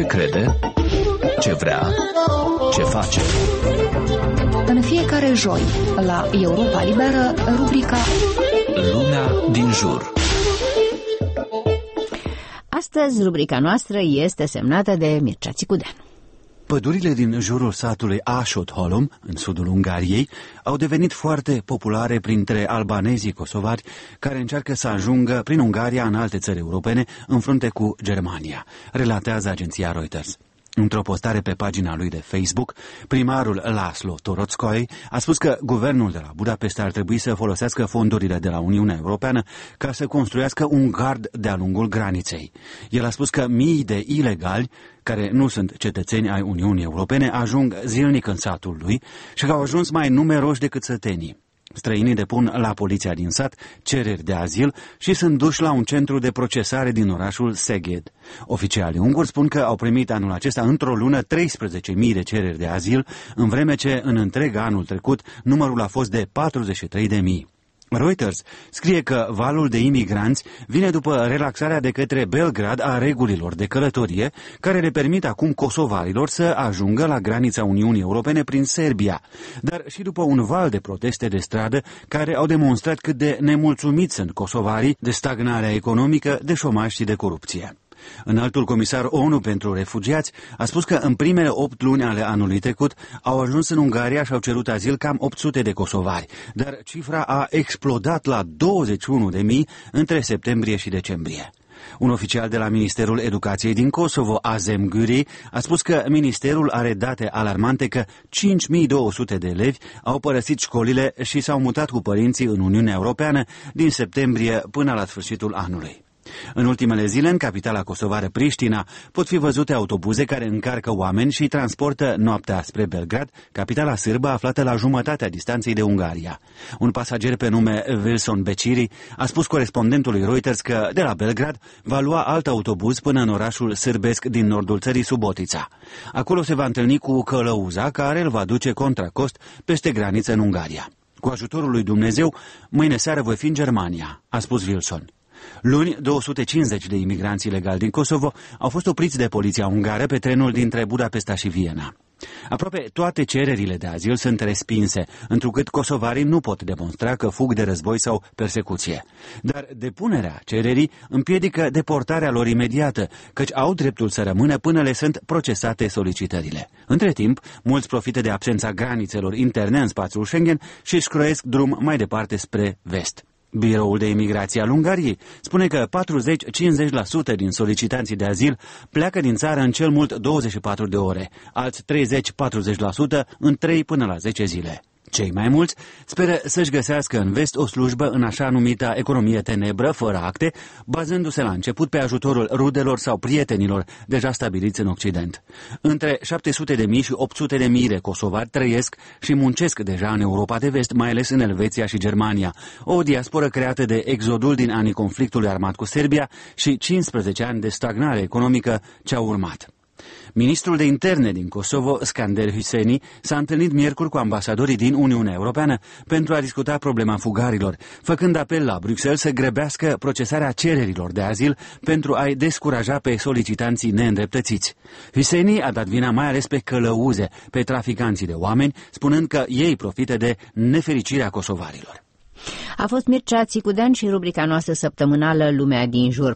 Ce crede? Ce vrea? Ce face? În fiecare joi, la Europa Liberă, rubrica Lumea din jur. Astăzi, rubrica noastră este semnată de Mircea Țicudean. Pădurile din jurul satului Ásotthalom, în sudul Ungariei, au devenit foarte populare printre albanezii kosovari care încearcă să ajungă prin Ungaria în alte țări europene în frunte cu Germania, relatează agenția Reuters. Într-o postare pe pagina lui de Facebook, primarul László Toroczkai a spus că guvernul de la Budapesta ar trebui să folosească fondurile de la Uniunea Europeană ca să construiască un gard de-a lungul graniței. El a spus că mii de ilegali, care nu sunt cetățeni ai Uniunii Europene, ajung zilnic în satul lui și că au ajuns mai numeroși decât sătenii. Străinii depun la poliția din sat cereri de azil și sunt duși la un centru de procesare din orașul Szeged. Oficialii unguri spun că au primit anul acesta într-o lună 13.000 de cereri de azil, în vreme ce în întreg anul trecut numărul a fost de 43.000. Reuters scrie că valul de imigranți vine după relaxarea de către Belgrad a regulilor de călătorie, care le permit acum kosovarilor să ajungă la granița Uniunii Europene prin Serbia, dar și după un val de proteste de stradă care au demonstrat cât de nemulțumiți sunt kosovarii de stagnarea economică, de șomaj și de corupție. Înaltul comisar ONU pentru refugiați a spus că în primele 8 luni ale anului trecut au ajuns în Ungaria și au cerut azil cam 800 de kosovari, dar cifra a explodat la 21.000 între septembrie și decembrie. Un oficial de la Ministerul Educației din Kosovo, Azem Gyuri, a spus că ministerul are date alarmante că 5.200 de elevi au părăsit școlile și s-au mutat cu părinții în Uniunea Europeană din septembrie până la sfârșitul anului. În ultimele zile, în capitala kosovară Priștina, pot fi văzute autobuze care încarcă oameni și transportă noaptea spre Belgrad, capitala sârbă aflată la jumătatea distanței de Ungaria. Un pasager pe nume Wilson Beciri a spus corespondentului Reuters că de la Belgrad va lua alt autobuz până în orașul sârbesc din nordul țării, Subotica. Acolo se va întâlni cu călăuza care îl va duce contra cost peste graniță în Ungaria. Cu ajutorul lui Dumnezeu, mâine seară voi fi în Germania, a spus Wilson. Luni, 250 de imigranți ilegali din Kosovo au fost opriți de poliția ungară pe trenul dintre Budapesta și Viena. Aproape toate cererile de azil sunt respinse, întrucât kosovarii nu pot demonstra că fug de război sau persecuție. Dar depunerea cererii împiedică deportarea lor imediată, căci au dreptul să rămână până le sunt procesate solicitările. Între timp, mulți profită de absența granițelor interne în spațiul Schengen și își croiesc drum mai departe spre vest. Biroul de imigrație al Ungariei spune că 40-50% din solicitanții de azil pleacă din țară în cel mult 24 de ore, alți 30-40% în 3 până la 10 zile. Cei mai mulți speră să-și găsească în vest o slujbă în așa numita economie tenebră, fără acte, bazându-se la început pe ajutorul rudelor sau prietenilor deja stabiliți în Occident. Între 700.000 și 800.000 de kosovari trăiesc și muncesc deja în Europa de vest, mai ales în Elveția și Germania, o diasporă creată de exodul din anii conflictului armat cu Serbia și 15 ani de stagnare economică ce au urmat. Ministrul de interne din Kosovo, Skander Hyseni, s-a întâlnit miercuri cu ambasadorii din Uniunea Europeană pentru a discuta problema fugarilor, făcând apel la Bruxelles să grăbească procesarea cererilor de azil pentru a-i descuraja pe solicitanții neîndreptățiți. Hyseni a dat vina mai ales pe călăuze, pe traficanții de oameni, spunând că ei profită de nefericirea kosovarilor. A fost Mircea Țicudean și rubrica noastră săptămânală Lumea din jur.